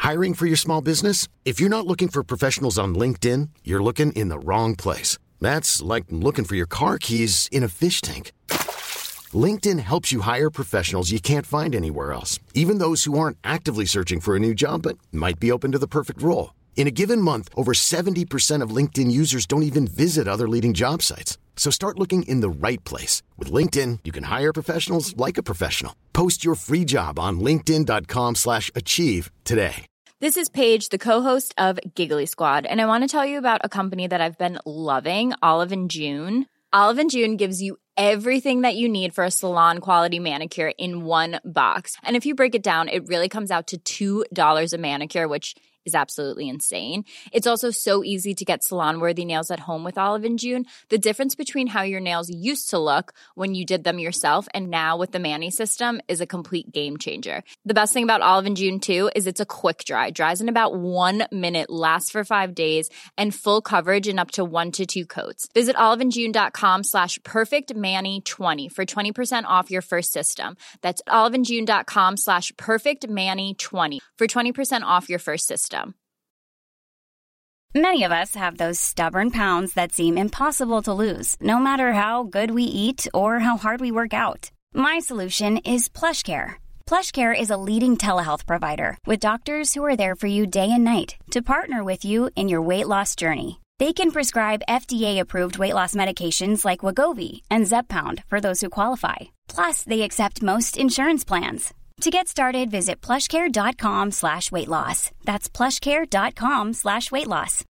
Hiring for your small business? If you're not looking for professionals on LinkedIn, you're looking in the wrong place. That's like looking for your car keys in a fish tank. LinkedIn helps you hire professionals you can't find anywhere else, even those who aren't actively searching for a new job but might be open to the perfect role. In a given month, over 70% of LinkedIn users don't even visit other leading job sites. So start looking in the right place. With LinkedIn, you can hire professionals like a professional. Post your free job on linkedin.com/achieve today. This is Paige, the co-host of Giggly Squad, and I want to tell you about a company that I've been loving, Olive & June. Olive & June gives you everything that you need for a salon-quality manicure in one box. And if you break it down, it really comes out to $2 a manicure, which is absolutely insane. It's also so easy to get salon-worthy nails at home with Olive & June. The difference between how your nails used to look when you did them yourself and now with the Mani system is a complete game changer. The best thing about Olive & June, too, is it's a quick dry. Dries in about 1 minute, lasts for 5 days, and full coverage in up to 1 to 2 coats. Visit oliveandjune.com/perfectmani20 for 20% off your first system. That's oliveandjune.com/perfectmani20 for 20% off your first system. Many of us have those stubborn pounds that seem impossible to lose, no matter how good we eat or how hard we work out. My solution is PlushCare. PlushCare is a leading telehealth provider with doctors who are there for you day and night to partner with you in your weight loss journey. They can prescribe FDA-approved weight loss medications like Wegovy and Zepbound for those who qualify. Plus, they accept most insurance plans. To get started, visit plushcare.com/weightloss. That's plushcare.com/weightloss.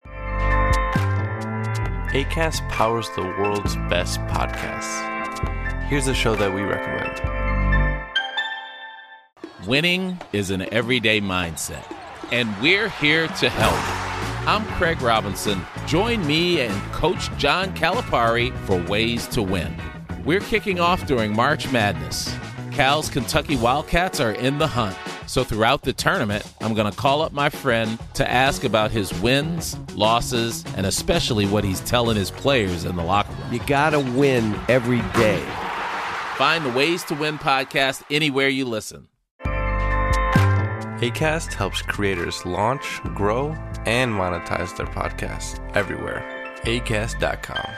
Acast powers the world's best podcasts. Here's a show that we recommend. Winning is an everyday mindset, and we're here to help. I'm Craig Robinson. Join me and Coach John Calipari for Ways to Win. We're kicking off during March Madness. Cal's Kentucky Wildcats are in the hunt. So throughout the tournament, I'm going to call up my friend to ask about his wins, losses, and especially what he's telling his players in the locker room. You got to win every day. Find the Ways to Win podcast anywhere you listen. Acast helps creators launch, grow, and monetize their podcasts everywhere. Acast.com.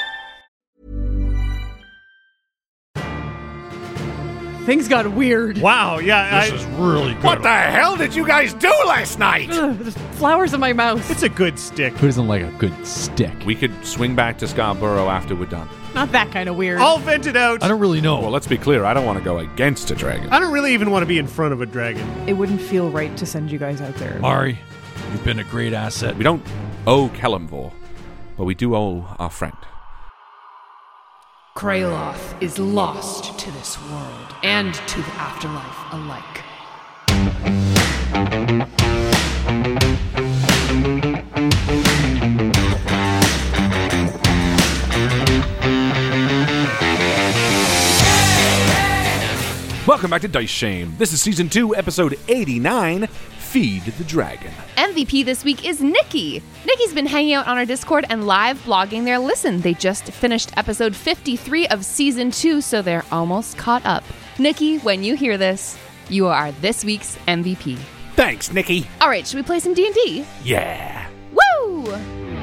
Things got weird. Wow, yeah. This is really good. What the hell did you guys do last night? There's flowers in my mouth. It's a good stick. Who doesn't like a good stick? We could swing back to Scarborough after we're done. Not that kind of weird. I'll vent it out. I don't really know. Well, let's be clear. I don't want to go against a dragon. I don't really even want to be in front of a dragon. It wouldn't feel right to send you guys out there. Mari, you've been a great asset. We don't owe Kelemvor, but we do owe our friend. Kraloth is lost to this world and to the afterlife alike. Welcome back to Dice Shame. This is Season 2, Episode 89, Feed the Dragon. MVP this week is Nikki. Nikki's been hanging out on our Discord and live blogging their listen. They just finished Episode 53 of Season 2, so they're almost caught up. Nikki, when you hear this, you are this week's MVP. Thanks, Nikki. All right, should we play some D&D? Yeah. Woo!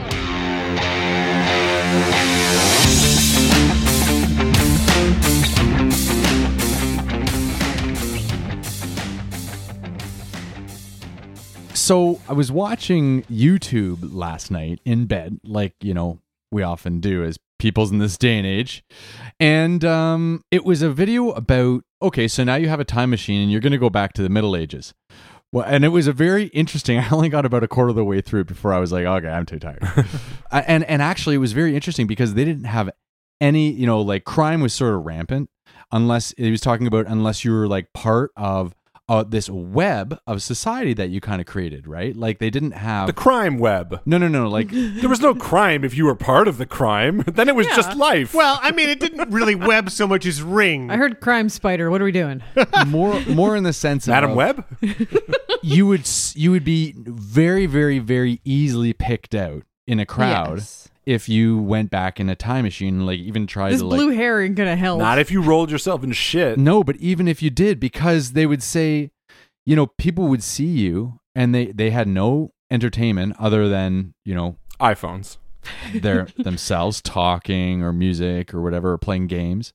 So I was watching YouTube last night in bed, like, you know, we often do as peoples in this day and age. And it was a video about, okay, so now you have a time machine and you're going to go back to the Middle Ages. Well, and it was a very interesting, I only got about a quarter of the way through before I was like, okay, I'm too tired. and actually it was very interesting because they didn't have any, you know, like crime was sort of rampant unless, he was talking about unless you were like part of this web of society that you kind of created, right? Like they didn't have the crime web. No. Like there was no crime if you were part of the crime. Then it was just life. Well, I mean, it didn't really web so much as ring. I heard crime spider. What are we doing? more in the sense of Madam Web. you would be very, very, very easily picked out in a crowd. Yes. If you went back in a time machine and like even tried this to like... blue hair ain't gonna help. Not if you rolled yourself in shit. No, but even if you did, because they would say, you know, people would see you and they had no entertainment other than, iPhones. their themselves talking or music or whatever, or playing games.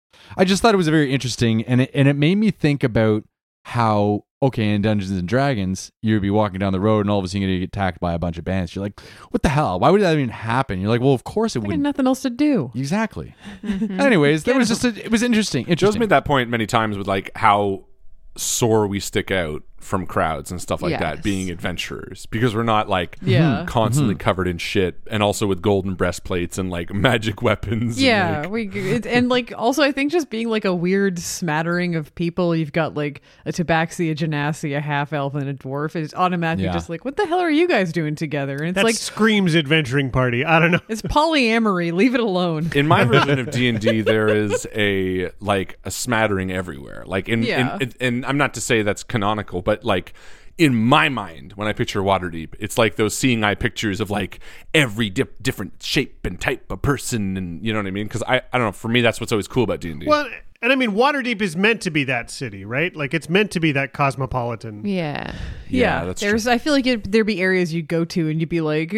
I just thought it was very interesting, and it made me think about how, okay, in Dungeons and Dragons, you'd be walking down the road and all of a sudden you get attacked by a bunch of bandits. You're like, what the hell? Why would that even happen? You're like, well, of course it I got wouldn't. nothing else to do. Exactly. Anyways, that was it was interesting. Joe's made that point many times with like how sore we stick out from crowds and stuff like that, being adventurers, because we're not like constantly covered in shit, and also with golden breastplates and like magic weapons. Yeah, and like also I think just being like a weird smattering of people. You've got like a tabaxi, a genasi, a half elf, and a dwarf. It's automatically just like, what the hell are you guys doing together? And it's that like screams adventuring party. I don't know. It's polyamory. Leave it alone. In my version of D&D, there is a smattering everywhere. Like and I'm not to say that's canonical, but like in my mind, when I picture Waterdeep, it's like those seeing eye pictures of like every different shape and type of person, and you know what I mean? Because I don't know. For me, that's what's always cool about D&D. Well, and I mean, Waterdeep is meant to be that city, right? Like it's meant to be that cosmopolitan. Yeah, that's true. I feel like there'd be areas you'd go to and you'd be like,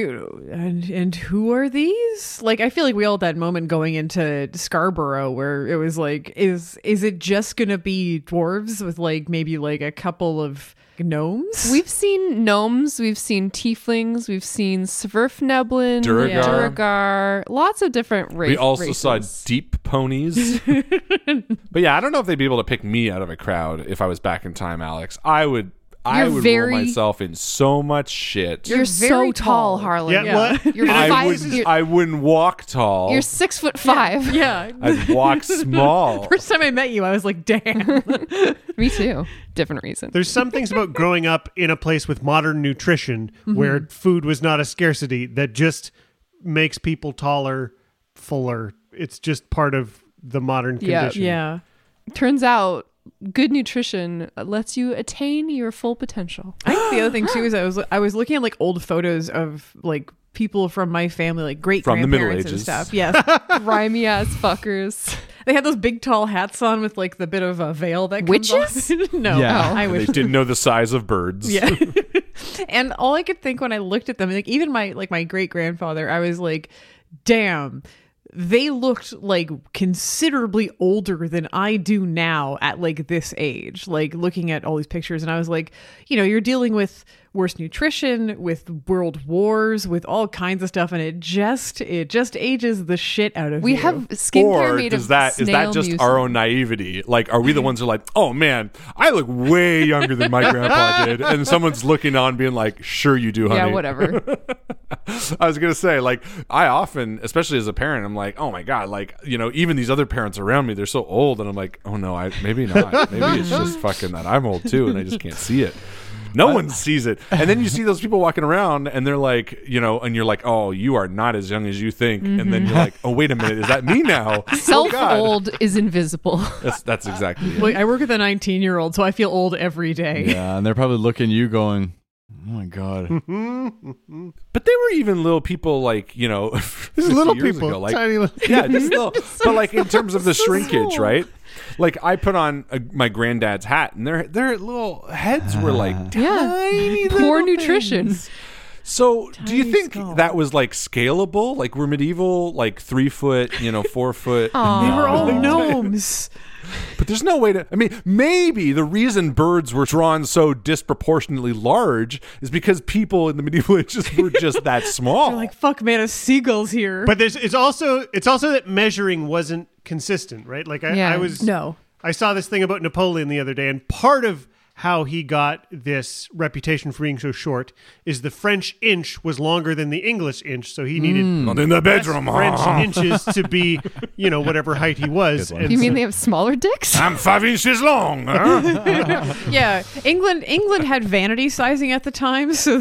and who are these? Like, I feel like we all had that moment going into Scarborough where it was like, is it just gonna be dwarves with like maybe like a couple of gnomes? We've seen gnomes, we've seen tieflings, we've seen Svirfneblin, Duergar, lots of different races. We also saw deep ponies. But yeah, I don't know if they'd be able to pick me out of a crowd if I was back in time, Alex. I would roll myself in so much shit. You're so tall, Harlan. Yeah, what? You're I wouldn't walk tall. You're 6'5". Yeah. I'd walk small. First time I met you, I was like, damn. Me too. Different reason. There's some things about growing up in a place with modern nutrition where food was not a scarcity that just makes people taller, fuller. It's just part of the modern condition. Yeah. Turns out good nutrition lets you attain your full potential. I think the other thing too is I was looking at like old photos of like people from my family, like great from the Middle grandparents and Ages stuff. Yes. Grimy ass fuckers. They had those big tall hats on with like the bit of a veil that comes Witches? off. No. Yeah. I They wish. didn't know the size of birds. Yeah. And all I could think when I looked at them, like even my great grandfather, I was like, damn, they looked like considerably older than I do now at like this age, like looking at all these pictures. And I was like, you're dealing with worse nutrition, with world wars, with all kinds of stuff. And it just ages the shit out of you. We have skincare Or made is of that snail just mucin. our own naivety? Like, are we the ones who are like, oh man, I look way younger than my grandpa did, and someone's looking on being like, sure you do, honey. Yeah, whatever. I was gonna say, like, I often, especially as a parent, I'm like, oh my god, like, even these other parents around me, they're so old, and I'm like, oh no, maybe not. Maybe it's just fucking that I'm old too, and I just can't see it. No one sees it. And then you see those people walking around and they're like, and you're like, oh, you are not as young as you think. And then you're like, oh, wait a minute. Is that me now? Self-old is invisible. That's exactly it. Like, I work with a 19-year-old, so I feel old every day. Yeah, and they're probably looking at you going, oh my God. But they were even little people like, These little people. Ago, like, tiny little. yeah, just little. But like in terms of the shrinkage, right? Like I put on my granddad's hat, and their little heads were like tiny. Poor little nutrition. things. So, do you think skull. that was like scalable? Like were medieval like 3 foot, 4 foot? They were all gnomes. But there's no way to. I mean, maybe the reason birds were drawn so disproportionately large is because people in the medieval ages were just that small. They're like, fuck, man, a seagull's here. But it's also that measuring wasn't consistent, right? Like I saw this thing about Napoleon the other day, and part of how he got this reputation for being so short is the French inch was longer than the English inch, so he needed Not in the bedroom, French inches to be, whatever height he was. And You mean they have smaller dicks? I'm 5 inches long. Huh? Yeah, England had vanity sizing at the time, so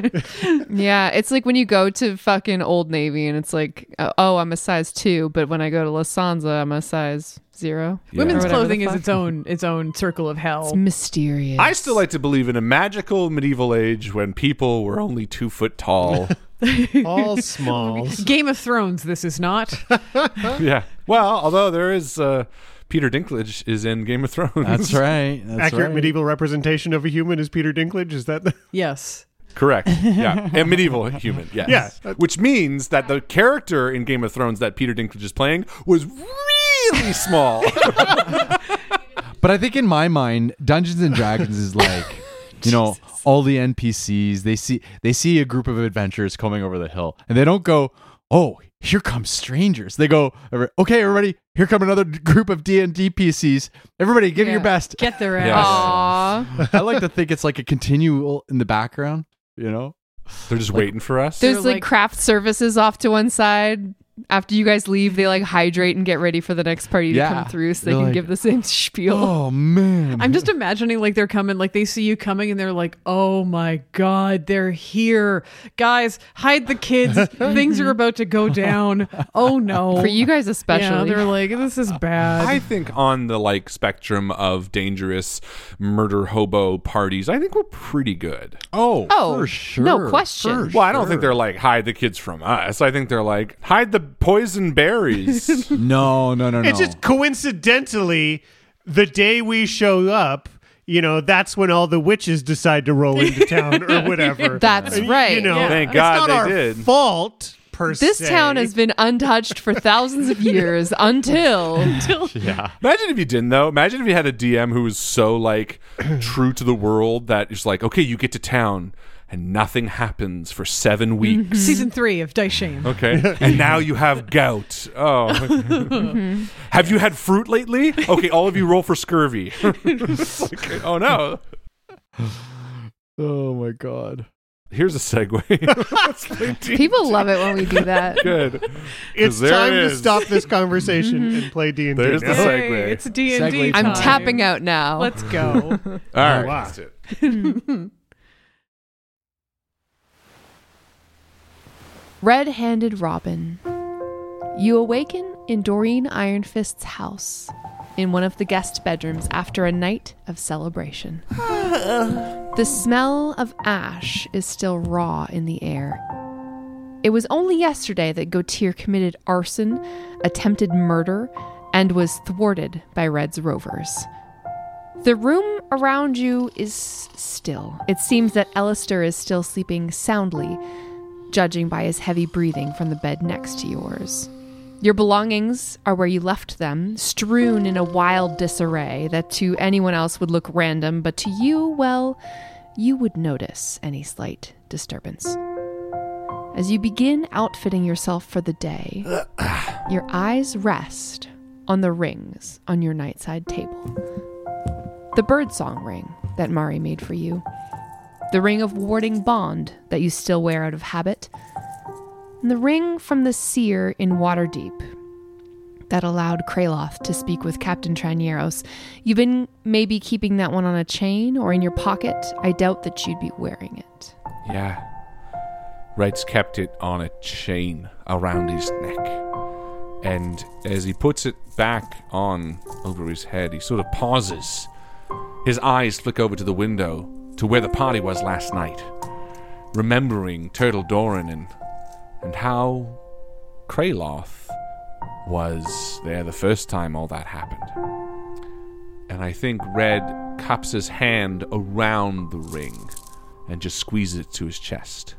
Yeah, it's like when you go to fucking Old Navy and it's like, oh, I'm a size 2, but when I go to La Sanza, I'm a size 0. women's Or whatever clothing the is fuck. its own circle of hell. It's mysterious. I still like to believe in a magical medieval age when people were only 2 foot tall. all smalls. Game of Thrones, this is not. Yeah. Well, although there is Peter Dinklage is in Game of Thrones. That's right. Accurate medieval representation of a human is Peter Dinklage. Is that Yes. Correct. Yeah. A medieval human. Yes. Yeah. Which means that the character in Game of Thrones that Peter Dinklage is playing was really small. But I think in my mind, Dungeons and Dragons is like, you know, all the NPCs, they see a group of adventurers coming over the hill, and they don't go, "Oh, here come strangers." They go, "Okay, everybody, here come another group of D&D PCs. Everybody, give it your best. Get their ass." Aww. I like to think it's like a continual in the background, you know? They're just waiting for us. There's like craft services off to one side. After you guys leave, they like hydrate and get ready for the next party to come through so they can give the same spiel. Oh, man. I'm just imagining like they're coming, like they see you coming and they're like, "Oh my God, they're here. Guys, hide the kids. Things are about to go down. Oh no." For you guys especially. Yeah, they're like, "This is bad." I think on the like spectrum of dangerous murder hobo parties, I think we're pretty good. Oh, for sure. No question. Well, I don't think they're like, hide the kids from us. I think they're like, hide the poison berries. No. It's just coincidentally the day we show up, you know, that's when all the witches decide to roll into town or whatever. That's right. You know, Thank God it's not they our did. fault per This se. town has been untouched for thousands of years until Yeah. Imagine if you didn't, though. Imagine if you had a DM who was so like true to the world that it's like, okay, you get to town and nothing happens for 7 weeks. Season 3 of Dice Shame. Okay. And now you have gout. Oh. Have you had fruit lately? Okay, all of you roll for scurvy. Okay. Oh, no. Oh, my God. Here's a segue. Let's play D&D. people love it when we do that. Good. It's there time it to is. stop this conversation and play D&D. There's the now. segue. Hey, it's D&D Segue time. I'm tapping out now. Let's go. All right. Wow. That's it. Red-Handed Robin. You awaken in Doreen Ironfist's house in one of the guest bedrooms after a night of celebration. The smell of ash is still raw in the air. It was only yesterday that Gautier committed arson, attempted murder, and was thwarted by Red's rovers. The room around you is still. It seems that Alistair is still sleeping soundly, judging by his heavy breathing from the bed next to yours. Your belongings are where you left them, strewn in a wild disarray that to anyone else would look random, but to you, well, you would notice any slight disturbance. As you begin outfitting yourself for the day, your eyes rest on the rings on your nightside table. The birdsong ring that Mari made for you. The ring of warding bond that you still wear out of habit, and the ring from the seer in Waterdeep that allowed Kraloth to speak with Captain Tranieros. You've been maybe keeping that one on a chain or in your pocket. I doubt that you'd be wearing it. Yeah. Red's kept it on a chain around his neck. And as he puts it back on over his head, he sort of pauses. His eyes flick over to the window to where the party was last night, remembering Turtle Doran and how Kraloth was there the first time all that happened. And I think Red cups his hand around the ring and just squeezes it to his chest.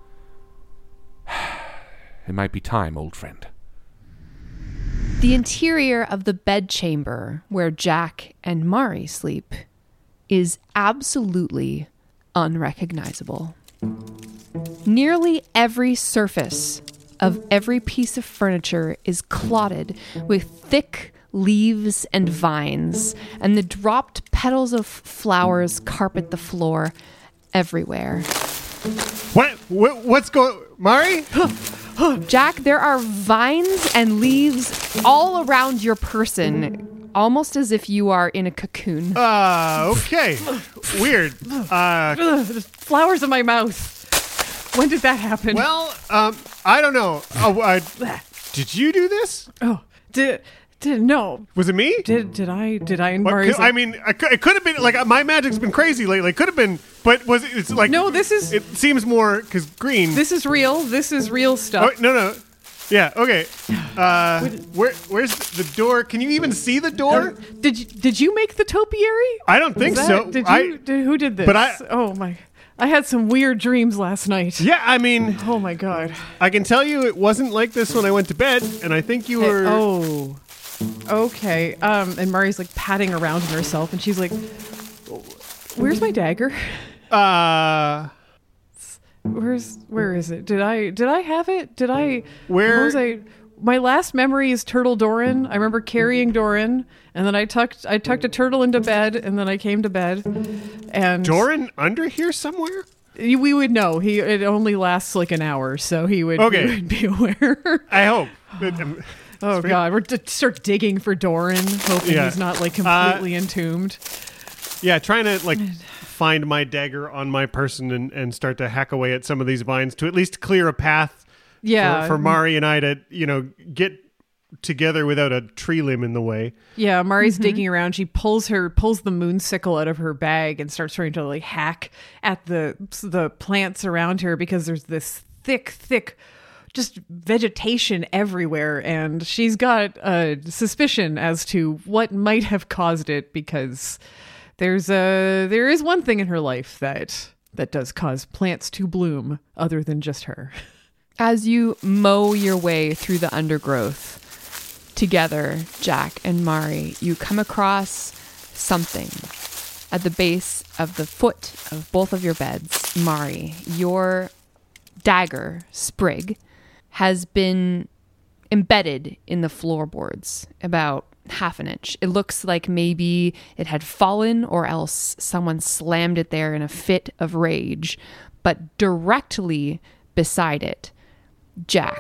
It might be time, old friend. The interior of the bedchamber where Jack and Mari sleep is absolutely unrecognizable. Nearly every surface of every piece of furniture is clotted with thick leaves and vines, and the dropped petals of flowers carpet the floor everywhere. What's going... Mari? Jack, there are vines and leaves all around your person, almost as if you are in a cocoon. Okay. Weird. Flowers in my mouth. When did that happen? Well, I don't know. Did you do this? Oh, no. Was it me? Did I and What, Mari's... I mean, it could have been, like, my magic's been crazy lately. Could have been, but was it, it's like... No, this is... It seems more, because green... This is real. This is real stuff. Oh, no. Yeah. Okay. Where's the door? Can you even see the door? Did you make the topiary? I don't think so. Who did this? I had some weird dreams last night. Yeah, I mean, oh my god. I can tell you it wasn't like this when I went to bed, and I think you were. Oh. Okay. And Mari's like patting around in herself, and she's like, "Where's my dagger? Where is it? Did I have it? My last memory is Turtle Doran. I remember carrying Doran, and then I tucked a turtle into bed, and then I came to bed. And Doran under here somewhere? We would know. It only lasts like an hour, so he would be aware. I hope. Oh God, we're to start digging for Doran, hoping he's not like completely entombed. Yeah, trying to like find my dagger on my person and start to hack away at some of these vines to at least clear a path for Mari and I to, get together without a tree limb in the way. Yeah, Mari's digging around. She pulls the moon sickle out of her bag and starts trying to like hack at the plants around her because there's this thick just vegetation everywhere, and she's got a suspicion as to what might have caused it because there is one thing in her life that does cause plants to bloom other than just her. As you mow your way through the undergrowth together, Jack and Mari, you come across something at the base of the foot of both of your beds. Mari, your dagger, Sprig, has been embedded in the floorboards about half an inch. It looks like maybe it had fallen or else someone slammed it there in a fit of rage. But directly beside it, Jack,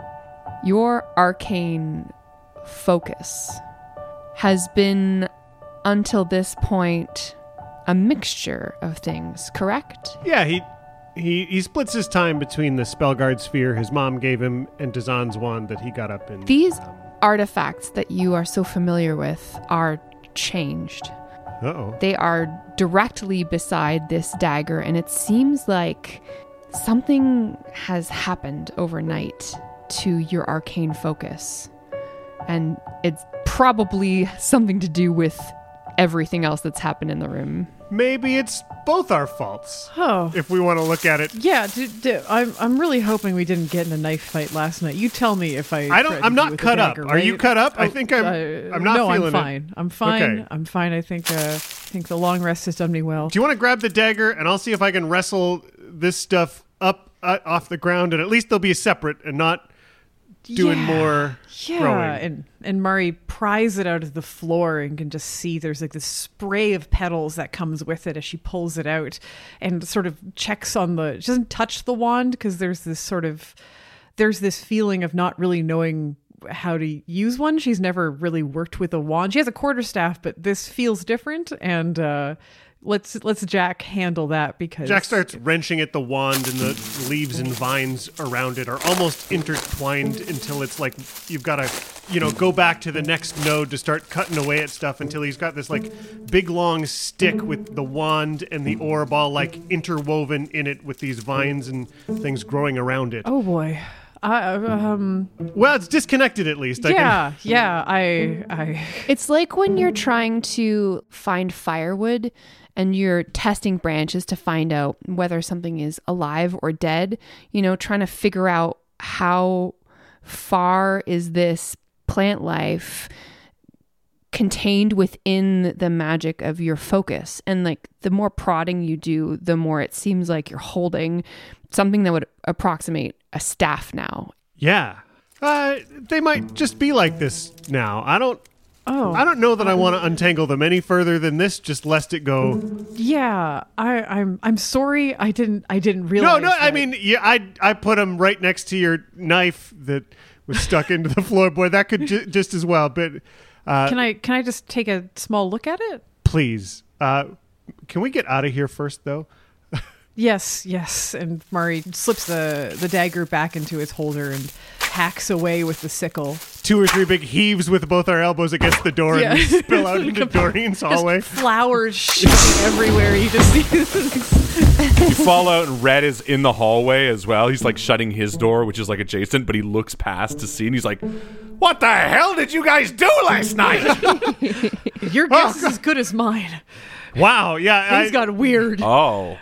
your arcane focus has been, until this point, a mixture of things, correct? Yeah, he splits his time between the Spellguard sphere his mom gave him and Dazan's wand that he got up in. These artifacts that you are so familiar with are changed. Uh-oh. They are directly beside this dagger, and it seems like something has happened overnight to your arcane focus. And it's probably something to do with everything else that's happened in the room. Maybe it's both our faults. Oh, if we want to look at it. Yeah, I'm really hoping we didn't get in a knife fight last night. You tell me if I'm not cut up. Right? Are you cut up? I think I'm not feeling it. No, I'm fine. I'm fine. Okay. I'm fine. I think the long rest has done me well. Do you want to grab the dagger and I'll see if I can wrestle this stuff up off the ground, and at least they'll be separate and not doing more growing. And Mari pries it out of the floor and can just see there's like this spray of petals that comes with it as she pulls it out and sort of checks on she doesn't touch the wand because there's this feeling of not really knowing how to use one. She's never really worked with a wand. She has a quarterstaff, but this feels different, and let's Jack handle that because Jack starts wrenching at the wand, and the leaves and vines around it are almost intertwined until it's like you've got to go back to the next node to start cutting away at stuff until he's got this like big long stick with the wand and the orb all like interwoven in it with these vines and things growing around it. Oh boy. Well, it's disconnected at least. I It's like when you're trying to find firewood and you're testing branches to find out whether something is alive or dead, trying to figure out how far is this plant life contained within the magic of your focus. And like the more prodding you do, the more it seems like you're holding something that would approximate a staff now. Yeah. They might just be like this now. I don't know that I want to untangle them any further than this, just lest it go. Yeah, I'm sorry. I didn't realize. No. I mean, yeah, I put them right next to your knife that was stuck into the floorboard. That could just as well. But can I just take a small look at it? Please. Can we get out of here first, though? Yes. And Mari slips the dagger back into its holder and hacks away with the sickle. 2 or 3 big heaves with both our elbows against the door and we spill out into Doreen's hallway. Flowers shooting everywhere. You just see You fall out, and Red is in the hallway as well. He's like shutting his door, which is like adjacent, but he looks past to see, and he's like, "What the hell did you guys do last night?" Your guess is as good as mine. Wow, yeah. Things got weird. Oh.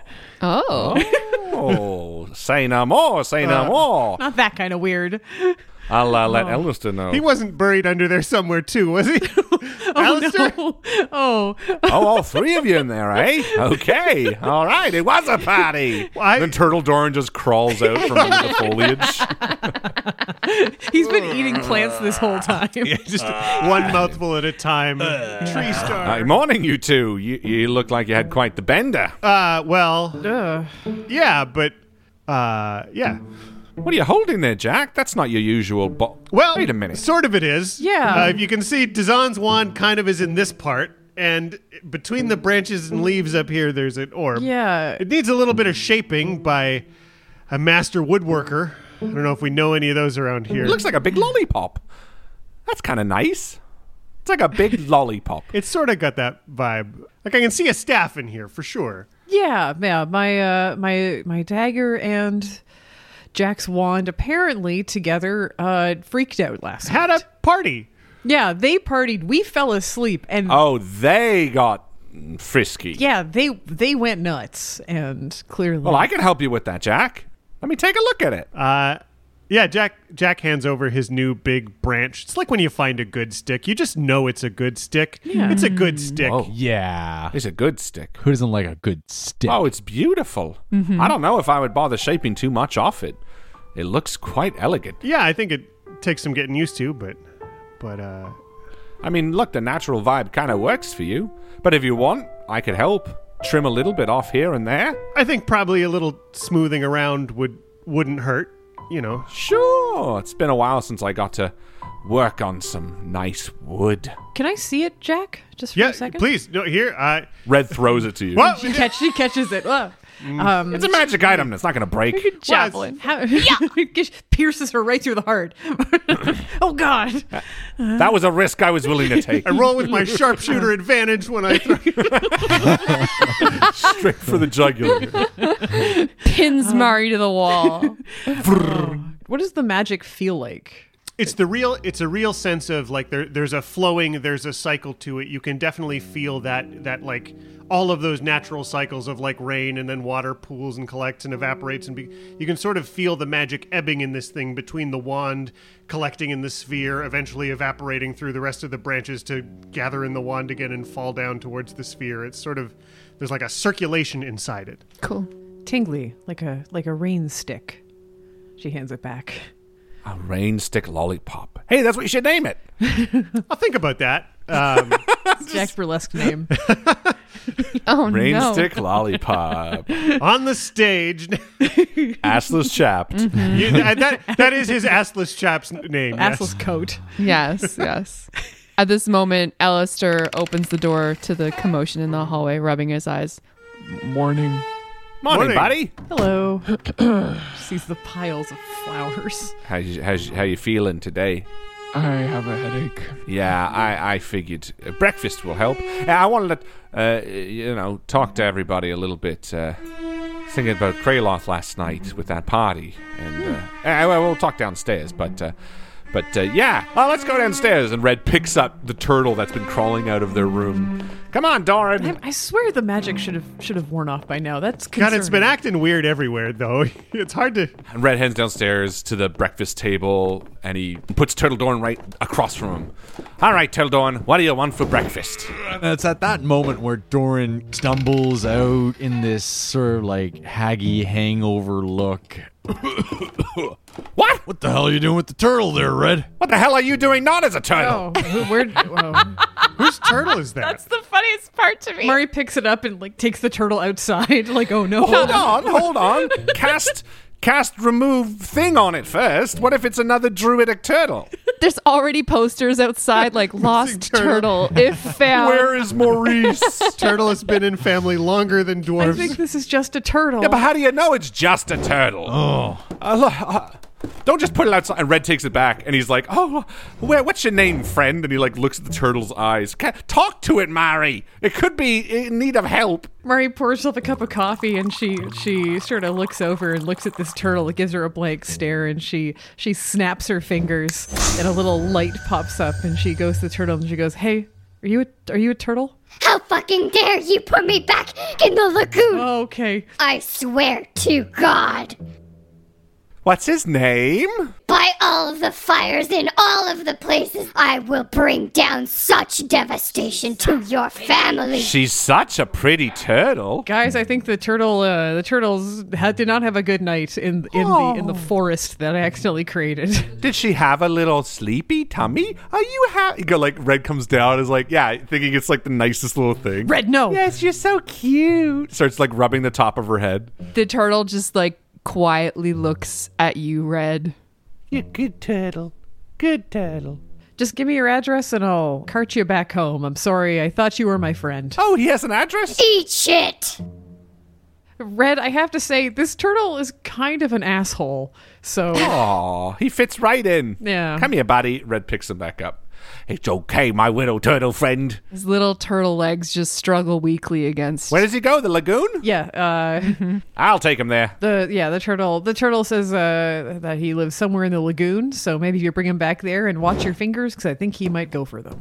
Say no more, say no more. Not that kind of weird. I'll let Alistair know. He wasn't buried under there somewhere too, was he? Alistair? No. Oh, all three of you in there, eh? Okay. All right. It was a party. Then Turtle Doran just crawls out from under the foliage. He's been eating plants this whole time. Yeah, just one mouthful at a time. Tree star. Good morning, you two. You look like you had quite the bender. Yeah, but yeah. What are you holding there, Jack? That's not your usual Well, wait a minute. Sort of it is. Yeah. You can see Dazan's wand kind of is in this part, and between the branches and leaves up here, there's an orb. Yeah. It needs a little bit of shaping by a master woodworker. I don't know if we know any of those around here. It looks like a big lollipop. That's kind of nice. It's like a big lollipop. It's sort of got that vibe. Like I can see a staff in here for sure. Yeah. My dagger and Jack's wand apparently together freaked out last night. Had a party. Yeah, they partied. We fell asleep and they got frisky. Yeah, they went nuts and clearly. Well, I can help you with that, Jack. Let me take a look at it. Yeah, Jack hands over his new big branch. It's like when you find a good stick. You just know it's a good stick. Yeah. It's a good stick. Whoa. Yeah. It's a good stick. Who doesn't like a good stick? Oh, it's beautiful. Mm-hmm. I don't know if I would bother shaping too much off it. It looks quite elegant. Yeah, I think it takes some getting used to, but I mean, look, the natural vibe kind of works for you. But if you want, I could help trim a little bit off here and there. I think probably a little smoothing around wouldn't hurt. You know. Sure. It's been a while since I got to work on some nice wood. Can I see it, Jack? Just for a second? Please. No, here. Red throws it to you. What? She catches it. It's a magic item that's not going to break. Javelin. Pierces her right through the heart. Oh, God. That was a risk I was willing to take. I roll with my sharpshooter advantage when I throw. Straight for the jugular. Pins Mari to the wall. What does the magic feel like? It's a real sense of like there's a flowing, there's a cycle to it. You can definitely feel that like all of those natural cycles of like rain and then water pools and collects and evaporates you can sort of feel the magic ebbing in this thing between the wand collecting in the sphere, eventually evaporating through the rest of the branches to gather in the wand again and fall down towards the sphere. It's sort of there's like a circulation inside it. Cool. Tingly, like a rain stick. She hands it back. A rain stick lollipop. Hey, that's what you should name it. I'll think about that. Jack's burlesque name. Oh, rain no. stick lollipop. On the stage. Assless chapped. Mm-hmm. That is his assless chap's name. Assless coat. Yes. At this moment, Alistair opens the door to the commotion in the hallway, rubbing his eyes. Morning, buddy. Hello. Sees the piles of flowers. How you feeling today? I have a headache. Yeah, I figured breakfast will help. I wanted to, talk to everybody a little bit. Thinking about Kraloth last night with that party, and we'll talk downstairs. But yeah, let's go downstairs. And Red picks up the turtle that's been crawling out of their room. Come on, Doran. I swear the magic should have worn off by now. That's concerning. God, it's been acting weird everywhere, though. It's hard to... And Red heads downstairs to the breakfast table, and he puts Turtle Doran right across from him. All right, Turtle Doran, what do you want for breakfast? And it's at that moment where Doran stumbles out in this sort of like haggy hangover look. What? What the hell are you doing with the turtle there, Red? What the hell are you doing not as a turtle? Whose turtle is that? That's the funniest part to me. Murray picks it up and like takes the turtle outside. Like, oh no. Hold on. Cast remove thing on it first. What if it's another druidic turtle? There's already posters outside like lost turtle if found. Where is Maurice? Turtle has been in family longer than dwarves. I think this is just a turtle. Yeah, but how do you know it's just a turtle? Oh. Don't just put it outside. And Red takes it back, and he's like, oh, what's your name, friend? And he like looks at the turtle's eyes. Talk to it, Mari. It could be in need of help. Mari pours herself a cup of coffee, and she sort of looks over and looks at this turtle. It gives her a blank stare, and she snaps her fingers, and a little light pops up, and she goes to the turtle, and she goes, hey, are you a turtle? How fucking dare you put me back in the lagoon? Oh, okay. I swear to God. What's his name? By all of the fires in all of the places, I will bring down such devastation to your family. She's such a pretty turtle. Guys, I think the turtles did not have a good night in the forest that I accidentally created. Did she have a little sleepy tummy? Are you happy? Like Red comes down, is like, yeah, thinking it's like the nicest little thing. Red, no. Yes, you're so cute. Starts like rubbing the top of her head. The turtle just like quietly looks at you, Red. You good turtle. Good turtle. Just give me your address and I'll cart you back home. I'm sorry, I thought you were my friend. Oh, he has an address? Eat shit! Red, I have to say, this turtle is kind of an asshole, so... Aw, he fits right in. Yeah. Come here, buddy. Red picks him back up. It's okay, my little turtle friend. His little turtle legs just struggle weakly against... Where does he go? The lagoon? Yeah, I'll take him there. The turtle says that he lives somewhere in the lagoon, so maybe you bring him back there and watch your fingers, because I think he might go for them.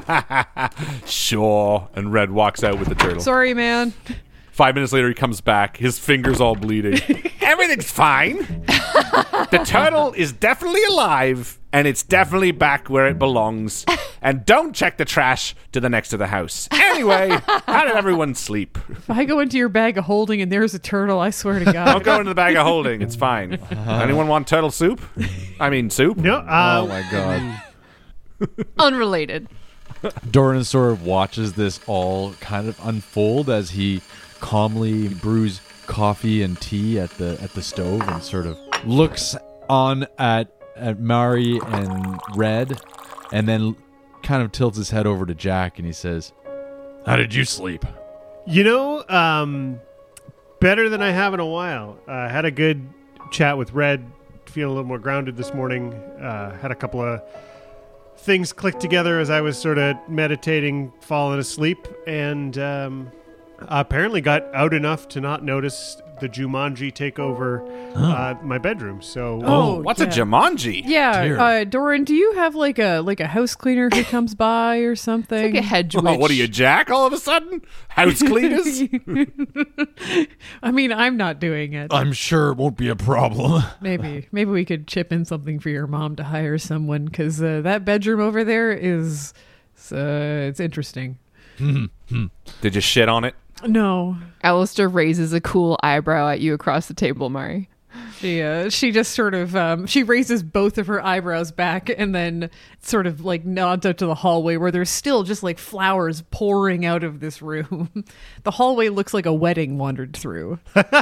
Sure. And Red walks out with the turtle. Sorry, man. 5 minutes later, he comes back, his fingers all bleeding. Everything's fine. The turtle is definitely alive, and it's definitely back where it belongs. And don't check the trash to the next to the house. Anyway, how did everyone sleep? If I go into your bag of holding and there's a turtle, I swear to God. Don't go into the bag of holding. It's fine. Anyone want turtle soup? I mean, soup? No. Oh, my God. Unrelated. Doran sort of watches this all kind of unfold as he calmly brews coffee and tea at the stove and sort of looks on at Mari and Red, and then kind of tilts his head over to Jack and he says, "How did you sleep?" You know, better than I have in a while. Had a good chat with Red, feeling a little more grounded this morning. Had a couple of things click together as I was sort of meditating, falling asleep, and apparently got out enough to not notice the Jumanji take over my bedroom. So, what's a Jumanji? Yeah, Doran, do you have like a house cleaner who comes by or something? It's like a hedge witch. What are you, Jack? All of a sudden, house cleaners? I mean, I'm not doing it. I'm sure it won't be a problem. Maybe we could chip in something for your mom to hire someone, because that bedroom over there is it's interesting. Did you shit on it? No. Alistair raises a cool eyebrow at you across the table, Mari. She just sort of she raises both of her eyebrows back and then sort of like nods out to the hallway where there's still just like flowers pouring out of this room. The hallway looks like a wedding wandered through.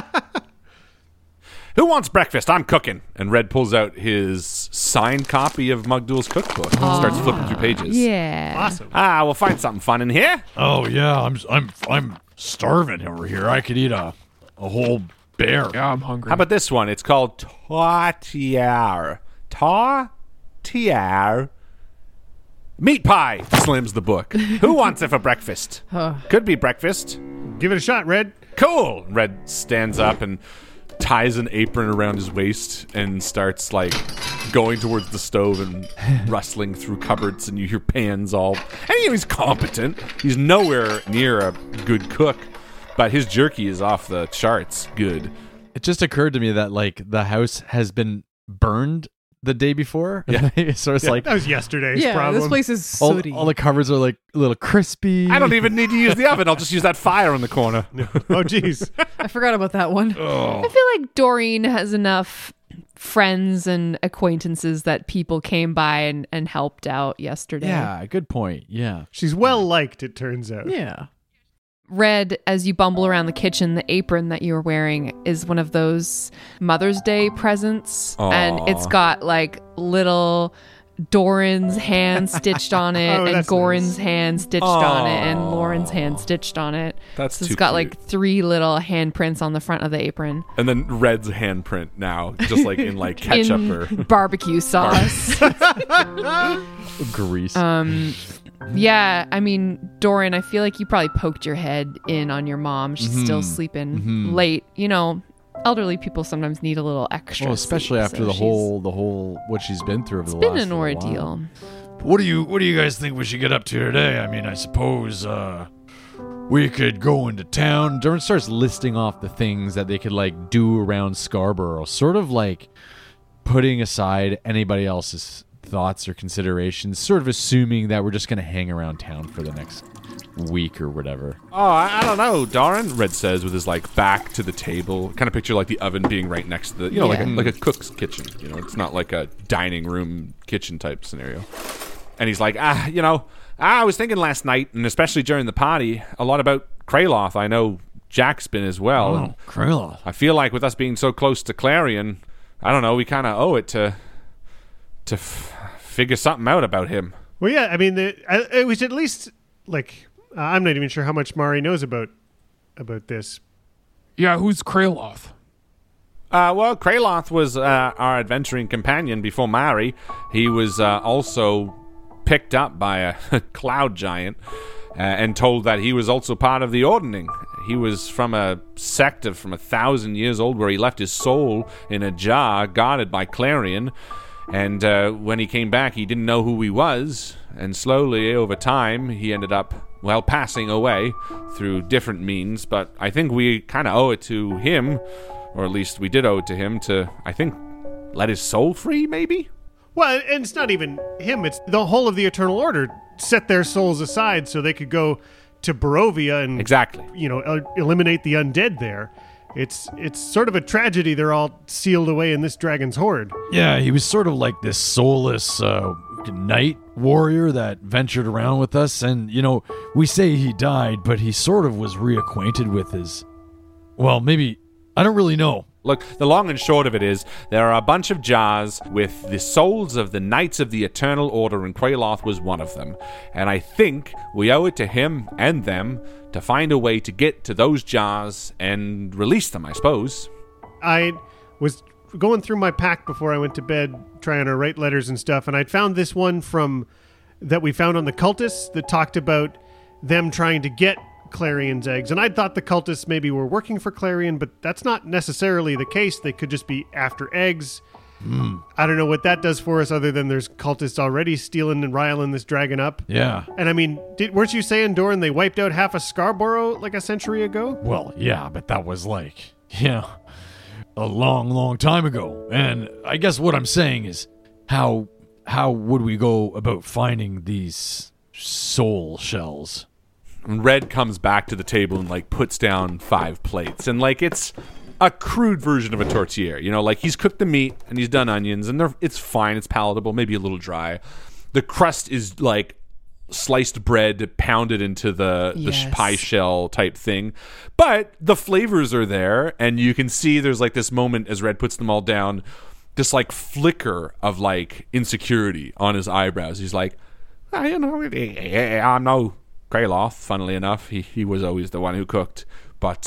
Who wants breakfast? I'm cooking. And Red pulls out his signed copy of Mugdul's cookbook and starts flipping through pages. Yeah. Awesome. We'll find something fun in here. Oh yeah, I'm starving over here. I could eat a whole bear. Yeah, I'm hungry. How about this one? It's called Tortillard. Tortillard. Meat pie, slams the book. Who wants it for breakfast? Could be breakfast. Give it a shot, Red. Cool. Red stands up and ties an apron around his waist and starts like going towards the stove and rustling through cupboards, and you hear pans all. And he's competent. He's nowhere near a good cook, but his jerky is off the charts good. It just occurred to me that like the house has been burned the day before. Yeah. So it's like that was yesterday's yeah, problem. this place is sooty. All the covers are like a little crispy. I don't even need to use the oven. I'll just use that fire in the corner. Oh, jeez. I forgot about that one. I feel like Doreen has enough friends and acquaintances that people came by and helped out yesterday. Yeah, good point. Yeah. She's well liked, it turns out. Yeah. Red, as you bumble around the kitchen, the apron that you're wearing is one of those Mother's Day presents. Aww. And it's got like little Doran's hand stitched on it, and Goran's hand stitched on it, and Lauren's hand stitched on it. That's so too it's got cute. like 3 little handprints on the front of the apron. And then Red's handprint now, just like in like ketchup in or barbecue sauce. Grease. Yeah, I mean, Doran, I feel like you probably poked your head in on your mom. She's still sleeping late. You know, elderly people sometimes need a little extra. Well, especially sleep, after so the whole what she's been through over the It's last been an little ordeal. while. What do you guys think we should get up to today? I mean, I suppose we could go into town. Durham starts listing off the things that they could like do around Scarborough, sort of like putting aside anybody else's thoughts or considerations, sort of assuming that we're just going to hang around town for the next week or whatever. Oh, I don't know, Doran, Red says with his like back to the table. Kind of picture like the oven being right next to the, like a cook's kitchen. You know, it's not like a dining room kitchen type scenario. And he's like, I was thinking last night, and especially during the party, a lot about Kraloth. I know Jack's been as well. Oh, Kraloth. I feel like with us being so close to Clarion, I don't know, we kind of owe it to figure something out about him. Well, yeah, I mean, we should at least, like, I'm not even sure how much Mari knows about this. Yeah, who's Kraloth? Well, Kraloth was our adventuring companion before Mari. He was also picked up by a cloud giant and told that he was also part of the Ordning. He was from a sect from 1,000 years old where he left his soul in a jar guarded by Clarion. And when he came back, he didn't know who he was. And slowly, over time, he ended up, well, passing away through different means. But I think we kind of owe it to him, or at least we did owe it to him, to, I think, let his soul free, maybe? Well, and it's not even him. It's the whole of the Eternal Order set their souls aside so they could go to Barovia and, exactly, eliminate the undead there. It's sort of a tragedy they're all sealed away in this dragon's hoard. Yeah, he was sort of like this soulless knight warrior that ventured around with us. And, we say he died, but he sort of was reacquainted with his... Well, maybe... I don't really know. Look, the long and short of it is, there are a bunch of jars with the souls of the Knights of the Eternal Order, and Kraloth was one of them. And I think we owe it to him and them to find a way to get to those jars and release them, I suppose. I was going through my pack before I went to bed, trying to write letters and stuff, and I'd found this one that we found on the cultists that talked about them trying to get Clarion's eggs. And I thought the cultists maybe were working for Clarion, but that's not necessarily the case. They could just be after eggs. I don't know what that does for us other than there's cultists already stealing and riling this dragon up. Yeah. And I mean, weren't you saying, Doran, they wiped out half of Scarborough like a century ago? Well, yeah, but that was like, a long, long time ago. And I guess what I'm saying is, how would we go about finding these soul shells? And Red comes back to the table and like puts down 5 plates, and like it's a crude version of a tortilla. Like he's cooked the meat and he's done onions, and it's fine, it's palatable, maybe a little dry. The crust is like sliced bread pounded into the pie shell type thing, but the flavors are there, and you can see there's like this moment as Red puts them all down, this like flicker of like insecurity on his eyebrows. He's like, I'm no Kraloth, funnily enough. He was always the one who cooked. But,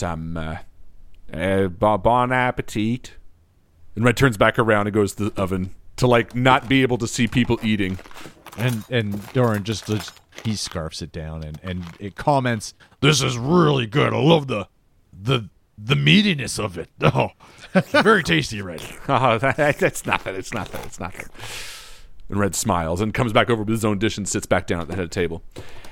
bon appetit. And Red turns back around and goes to the oven to, like, not be able to see people eating. And Doran just he scarfs it down and it comments, "This is really good. I love the meatiness of it. Oh, very tasty, Red." Oh, that's nothing. It's nothing. And Red smiles and comes back over with his own dish and sits back down at the head of the table.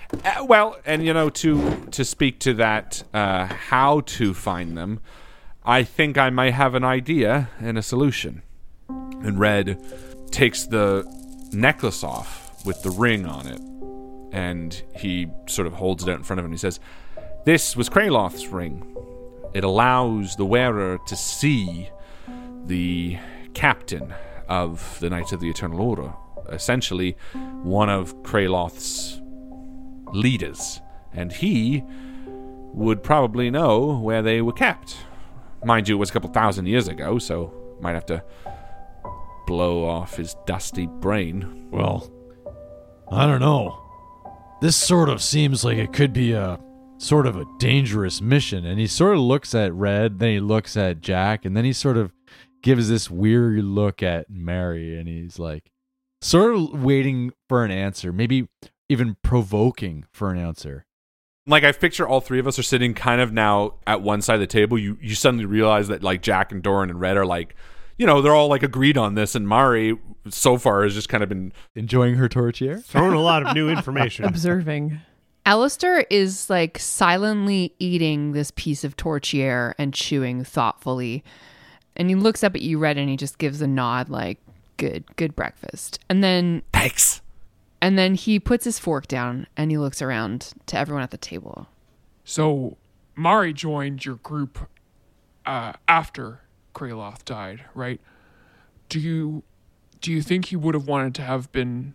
To speak to that, how to find them, I think I might have an idea and a solution. And Red takes the necklace off with the ring on it, and he sort of holds it out in front of him. He says, "This was Kraloth's ring. It allows the wearer to see the captain of the Knights of the Eternal Order, essentially one of Kraloth's leaders, and he would probably know where they were kept. Mind you, it was a couple thousand years ago, so might have to blow off his dusty brain. Well, I don't know. This sort of seems like it could be a sort of a dangerous mission. And he sort of looks at Red, then he looks at Jack, and then he sort of gives this weird look at Mary, and he's like sort of waiting for an answer, maybe even provoking for an answer. Like, I picture all three of us are sitting kind of now at one side of the table. You suddenly realize that, like, Jack and Doran and Red are like, you know, they're all like agreed on this, and Mari so far has just kind of been enjoying her tortilla, throwing a lot of new information, observing. Alistair is like silently eating this piece of tortilla and chewing thoughtfully. And he looks up at you, Red, and he just gives a nod like, good breakfast. And then... Thanks. And then he puts his fork down and he looks around to everyone at the table. So, Mari joined your group after Kraloth died, right? Do you think he would have wanted to have been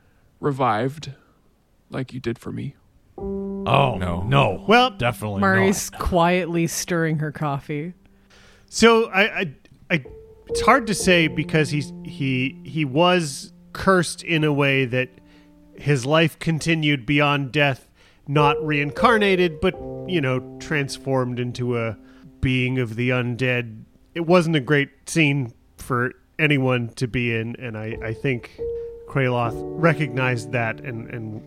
revived like you did for me? Oh, no. Well, definitely Mari's not. quietly stirring her coffee. So I it's hard to say because he was cursed in a way that his life continued beyond death, not reincarnated, but, you know, transformed into a being of the undead. It wasn't a great scene for anyone to be in, and I think Kraloth recognized that and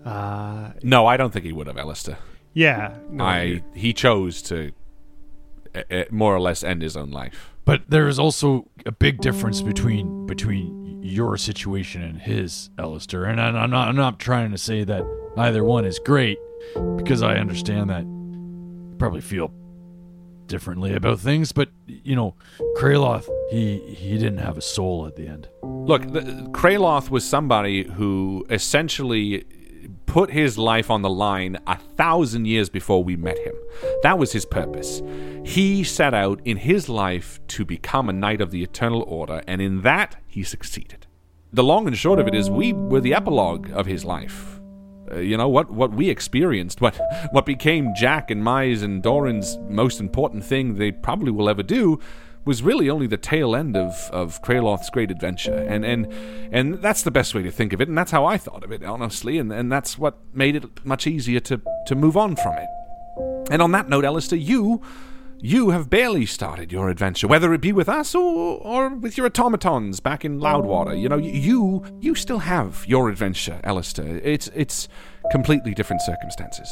no, I don't think he would have, Alistair. Yeah. No, he chose to more or less end his own life. But there is also a big difference between your situation and his, Alistair. And I'm not trying to say that either one is great, because I understand that you probably feel differently about things. But, you know, Kraloth, he didn't have a soul at the end. Look, Kraloth was somebody who essentially put his life on the line 1,000 years before we met him. That was his purpose. He set out in his life to become a Knight of the Eternal Order, and in that, he succeeded. The long and short of it is we were the epilogue of his life. You know, what we experienced, what became Jack and Mize and Doran's most important thing they probably will ever do, was really only the tail end of Kraloth's great adventure. And that's the best way to think of it, and that's how I thought of it, honestly, and that's what made it much easier to move on from it. And on that note, Alistair, you have barely started your adventure, whether it be with us or with your automatons back in Loudwater. You know, you still have your adventure, Alistair. It's completely different circumstances.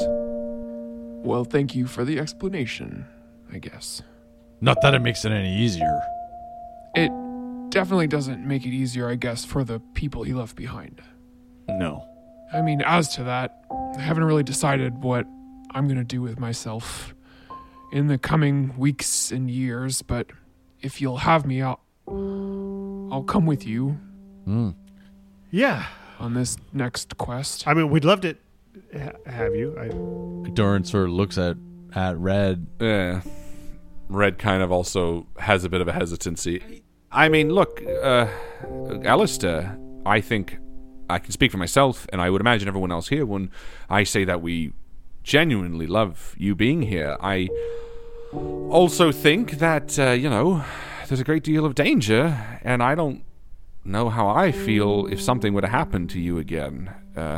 Well, thank you for the explanation, I guess. Not that it makes it any easier. It definitely doesn't make it easier, I guess, for the people he left behind. No. I mean, as to that, I haven't really decided what I'm going to do with myself in the coming weeks and years, but if you'll have me, I'll come with you. Yeah. On this next quest. I mean, we'd love to have you. Doran sort of looks at Red. Yeah. Red kind of also has a bit of a hesitancy. I mean, look, Alistair, I think I can speak for myself, and I would imagine everyone else here, when I say that we genuinely love you being here. I also think that, you know, there's a great deal of danger, and I don't know how I feel if something were to happen to you again.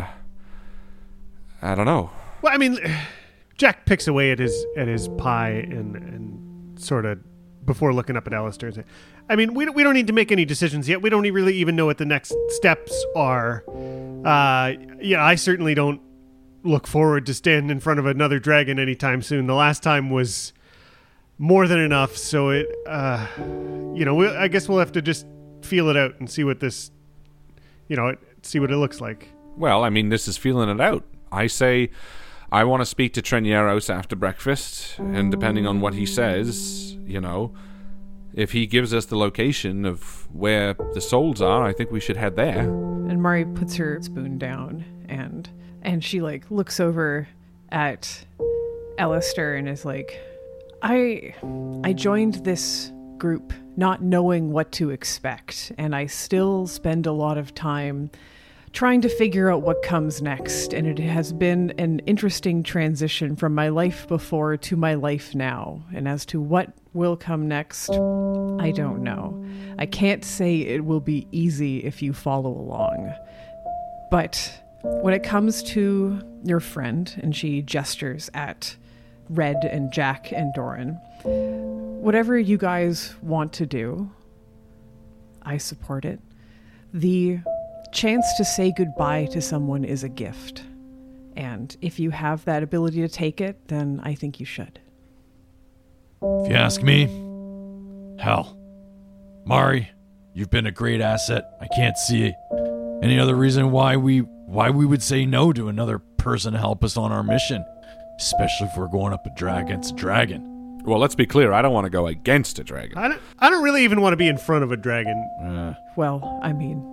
I don't know. Well, I mean, Jack picks away at his pie and sort of before looking up at Alistair and say, I mean, we don't need to make any decisions yet. We don't really even know what the next steps are. Yeah, I certainly don't look forward to standing in front of another dragon anytime soon. The last time was more than enough, so it, you know, I guess we'll have to just feel it out and see what this, you know, see what it looks like. Well, I mean, this is feeling it out. I say I want to speak to Trenieros after breakfast, and depending on what he says, you know, if he gives us the location of where the souls are, I think we should head there. And Mari puts her spoon down and she like looks over at Alistair and is like, I joined this group not knowing what to expect, and I still spend a lot of time trying to figure out what comes next, and it has been an interesting transition from my life before to my life now, and as to what will come next, I don't know. I can't say it will be easy if you follow along. But when it comes to your friend, and she gestures at Red and Jack and Doran, whatever you guys want to do, I support it. The chance to say goodbye to someone is a gift. And if you have that ability to take it, then I think you should. If you ask me, hell, Mari, you've been a great asset. I can't see any other reason why we would say no to another person to help us on our mission, especially if we're going up against a dragon. Well, let's be clear. I don't want to go against a dragon. I don't really even want to be in front of a dragon. Well, I mean,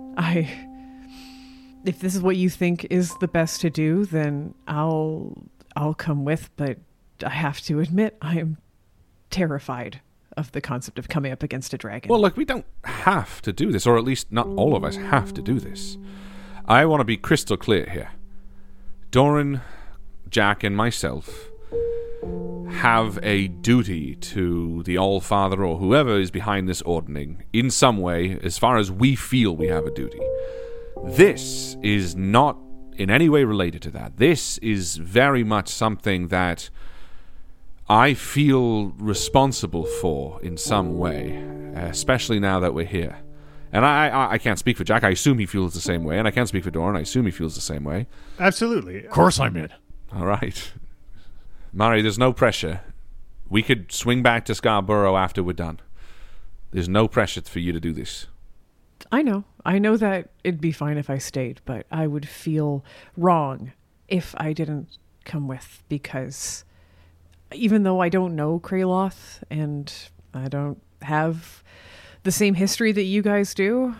if this is what you think is the best to do, then I'll come with, but I have to admit I am terrified of the concept of coming up against a dragon. Well, look, we don't have to do this, or at least not all of us have to do this. I want to be crystal clear here. Doran, Jack, and myself have a duty to the All-Father or whoever is behind this ordering in some way, as far as we feel we have a duty. This is not in any way related to that. This is very much something that I feel responsible for in some way, especially now that we're here. And I can't speak for Jack. I assume he feels the same way. And I can't speak for Doran. I assume he feels the same way. Absolutely. Of course I'm in. All right. Mari, there's no pressure. We could swing back to Scarborough after we're done. There's no pressure for you to do this. I know. I know that it'd be fine if I stayed, but I would feel wrong if I didn't come with, because even though I don't know Kraloth and I don't have the same history that you guys do,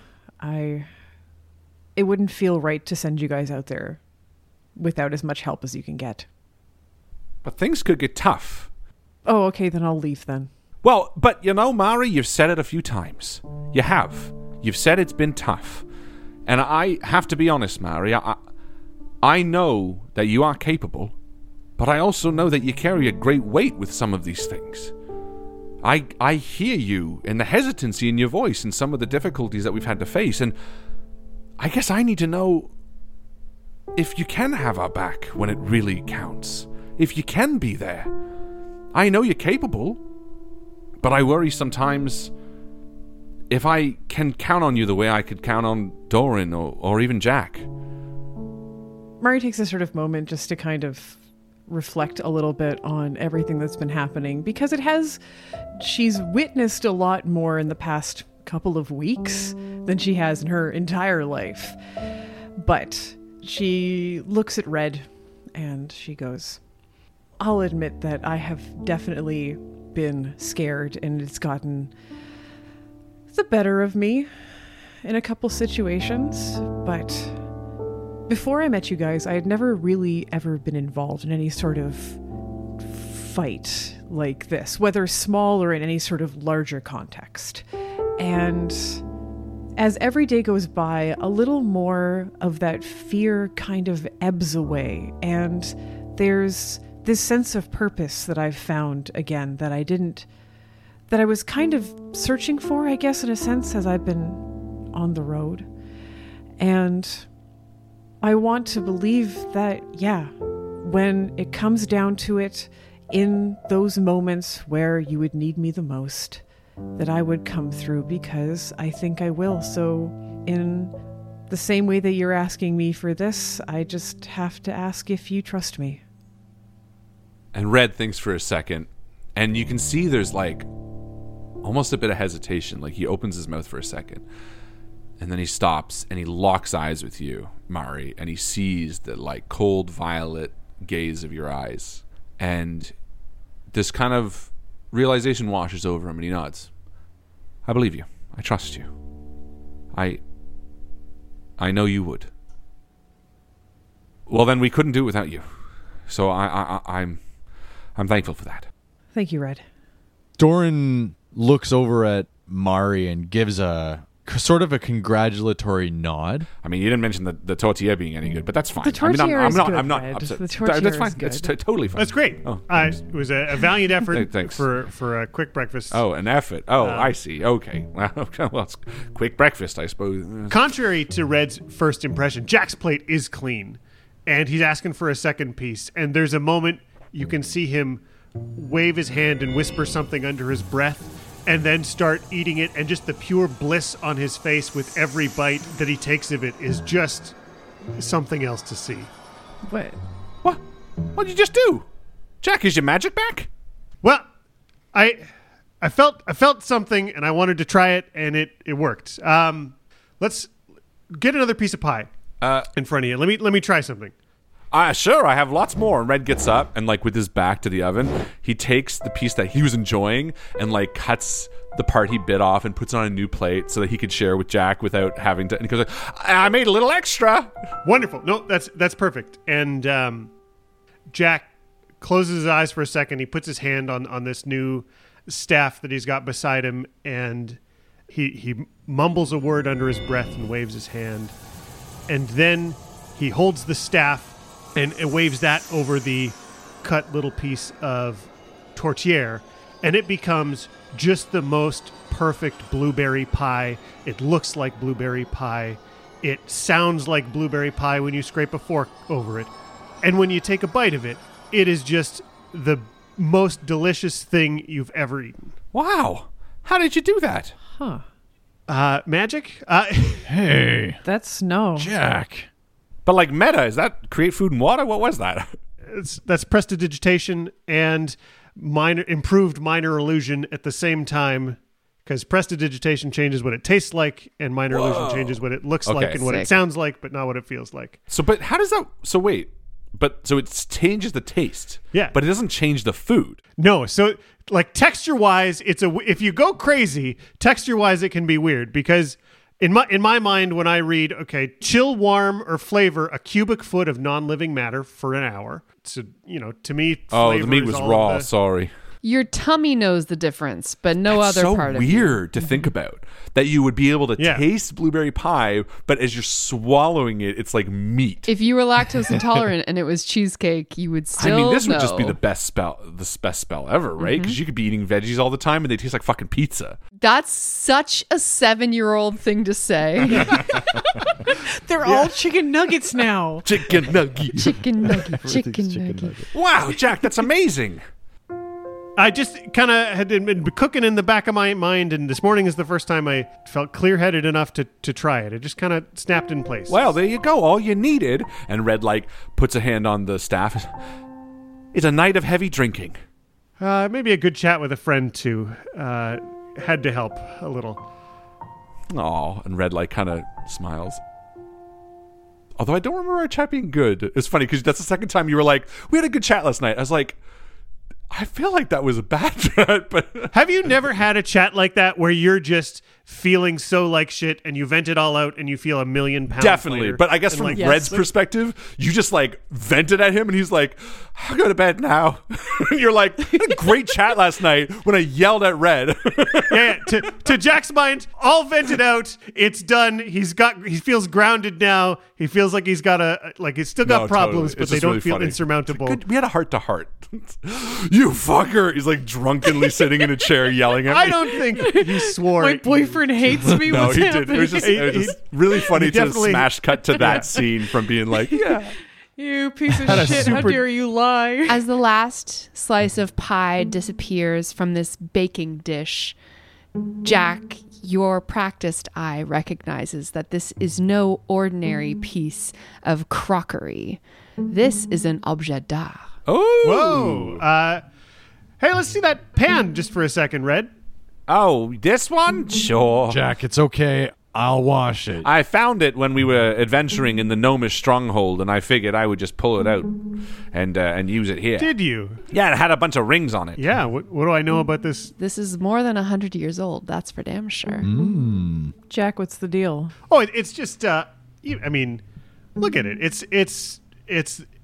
it wouldn't feel right to send you guys out there without as much help as you can get. But things could get tough. Oh, okay, then I'll leave then. Well, but you know, Mari, you've said it a few times. You have. You've said it's been tough. And I have to be honest, Mari, I know that you are capable, but I also know that you carry a great weight with some of these things. I hear you and the hesitancy in your voice and some of the difficulties that we've had to face, and I guess I need to know if you can have our back when it really counts. If you can be there. I know you're capable, but I worry sometimes if I can count on you the way I could count on Doran or even Jack. Mari takes a sort of moment just to kind of reflect a little bit on everything that's been happening, because she's witnessed a lot more in the past couple of weeks than she has in her entire life. But she looks at Red and she goes, I'll admit that I have definitely been scared, and it's gotten the better of me in a couple situations, but before I met you guys, I had never really ever been involved in any sort of fight like this, whether small or in any sort of larger context. And as every day goes by, a little more of that fear kind of ebbs away, and there's this sense of purpose that I've found again that I was kind of searching for, I guess, in a sense, as I've been on the road. And I want to believe that, yeah, when it comes down to it, in those moments where you would need me the most, that I would come through, because I think I will. So in the same way that you're asking me for this, I just have to ask if you trust me. And Red thinks for a second, and you can see there's like almost a bit of hesitation. Like he opens his mouth for a second, and then he stops and he locks eyes with you, Mari, and he sees the like cold violet gaze of your eyes. And this kind of realization washes over him, and he nods. I believe you. I trust you. I know you would. Well, then we couldn't do it without you. So I'm thankful for that. Thank you, Red. Doran looks over at Mari and gives a sort of a congratulatory nod. I mean, you didn't mention the tortilla being any good, but that's fine. The tortilla I'm good, not Red. upset. The tortilla That's fine. is good. It's totally fine. That's great. Oh, it was a valiant effort Thanks. for a quick breakfast. Oh, an effort. Oh, I see. Okay. Well, it's quick breakfast, I suppose. Contrary to Red's first impression, Jack's plate is clean, and he's asking for a second piece. And there's a moment you can see him wave his hand and whisper something under his breath, and then start eating it, and just the pure bliss on his face with every bite that he takes of it is just something else to see. What? What'd you just do? Jack, is your magic back? Well, I felt something, and I wanted to try it, and it worked. Let's get another piece of pie in front of you. Let me try something. Sure, I have lots more. And Red gets up and, like, with his back to the oven, he takes the piece that he was enjoying and, like, cuts the part he bit off and puts it on a new plate so that he could share with Jack without having to. And he goes, like, I made a little extra. Wonderful. No, that's perfect. And Jack closes his eyes for a second. He puts his hand on this new staff that he's got beside him, and he mumbles a word under his breath and waves his hand. And then he holds the staff and waves that over the cut little piece of tortilla, and it becomes just the most perfect blueberry pie. It looks like blueberry pie. It sounds like blueberry pie when you scrape a fork over it. And when you take a bite of it, it is just the most delicious thing you've ever eaten. Wow. How did you do that? Magic? Hey. That's no. Jack. But, like, meta, is that create food and water? What was that? That's prestidigitation and improved minor illusion at the same time, because prestidigitation changes what it tastes like, and minor illusion changes what it looks like and what it sounds like, but not what it feels like. But how does that? So wait, so it changes the taste. Yeah, but it doesn't change the food. No, so like texture wise, if you go crazy, texture wise, it can be weird because. In my mind, when I read, okay, chill, warm, or flavor a cubic foot of non-living matter for an hour. So, to me, flavor the meat was raw. Sorry. Your tummy knows the difference, but no other part of it. It's so weird to think about that you would be able to taste blueberry pie, but as you're swallowing it, it's like meat. If you were lactose intolerant and it was cheesecake, you would still this know. would just be the best spell ever, right? Because you could be eating veggies all the time and they taste like fucking pizza. That's such a 7-year-old thing to say. They're all chicken nuggets now. Chicken nugget. Chicken nugget. Wow, Jack, that's amazing. I just kind of had been cooking in the back of my mind, and this morning is the first time I felt clear-headed enough to try it. It just kind of snapped in place. Well, there you go. All you needed. And Red, puts a hand on the staff. It's a night of heavy drinking. Maybe a good chat with a friend, too. Had to help a little. Oh, and Red, kind of smiles. Although I don't remember our chat being good. It's funny, because that's the second time you were like, we had a good chat last night. I was like... I feel like that was a bad chat, but... Have you never had a chat like that where you're just feeling so like shit and you vent it all out and you feel 1,000,000 pounds Definitely, later? But I guess from Red's perspective, you just vented at him and he's like, I'll go to bed now. And you're like, I had a great chat last night when I yelled at Red. Yeah, to Jack's mind, all vented out. It's done. He feels grounded now. He feels like he's got he's still got problems, but they don't feel insurmountable. We had a heart to heart. You fucker! He's drunkenly sitting in a chair yelling at me. I don't think he swore. My boyfriend hates me. No, What's he happening? did. It was just really funny to smash cut to that scene from being yeah. You piece of shit, how dare you lie? As the last slice of pie disappears from this baking dish, Jack, your practiced eye recognizes that this is no ordinary piece of crockery. This is an objet d'art. Oh! Whoa! Hey, let's see that pan just for a second, Red. Oh, this one? Sure. Jack, it's okay. I'll wash it. I found it when we were adventuring in the gnomish stronghold, and I figured I would just pull it out and use it here. Did you? Yeah, it had a bunch of rings on it. Yeah, what do I know about this? This is more than 100 years old, that's for damn sure. Jack, what's the deal? Oh, it's just, look at it.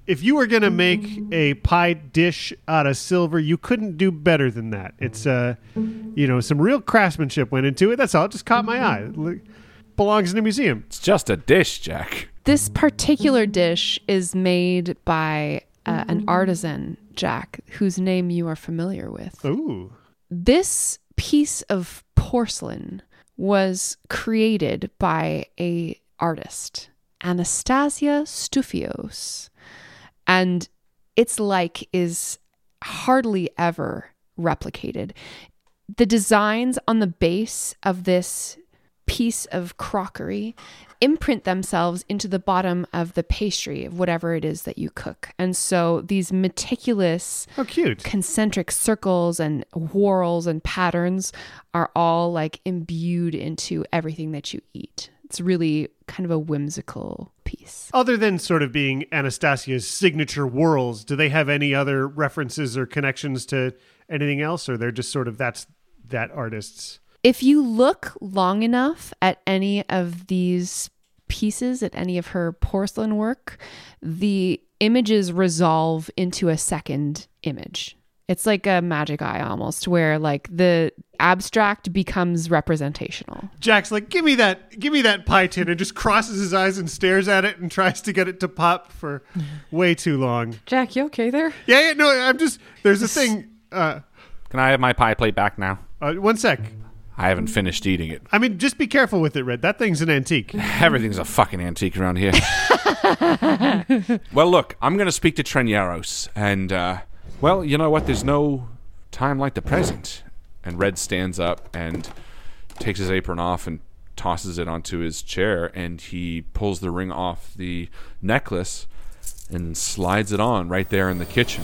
if you were going to make a pie dish out of silver, you couldn't do better than that. It's, some real craftsmanship went into it. That's all. It just caught my eye. It belongs in a museum. It's just a dish, Jack. This particular dish is made by an artisan, Jack, whose name you are familiar with. Ooh. This piece of porcelain was created by a artist, Anastasia Stoufios, and its like is hardly ever replicated. The designs on the base of this piece of crockery imprint themselves into the bottom of the pastry of whatever it is that you cook. And so these meticulous, concentric circles and whorls and patterns are all like imbued into everything that you eat. It's really kind of a whimsical piece. Other than sort of being Anastasia's signature whorls, do they have any other references or connections to anything else, or they're just sort of that artist's? If you look long enough at any of these pieces, at any of her porcelain work, the images resolve into a second image. It's like a magic eye almost, where like the abstract becomes representational. Jack's like, give me that pie tin, and just crosses his eyes and stares at it and tries to get it to pop for way too long. Jack, you okay there? Yeah, no, there's a thing. Can I have my pie plate back now? 1 sec. I haven't finished eating it. I mean, just be careful with it, Red. That thing's an antique. Everything's a fucking antique around here. Well, look, I'm going to speak to Trenieros, and, well, you know what? There's no time like the present. And Red stands up and takes his apron off and tosses it onto his chair, and he pulls the ring off the necklace and slides it on right there in the kitchen.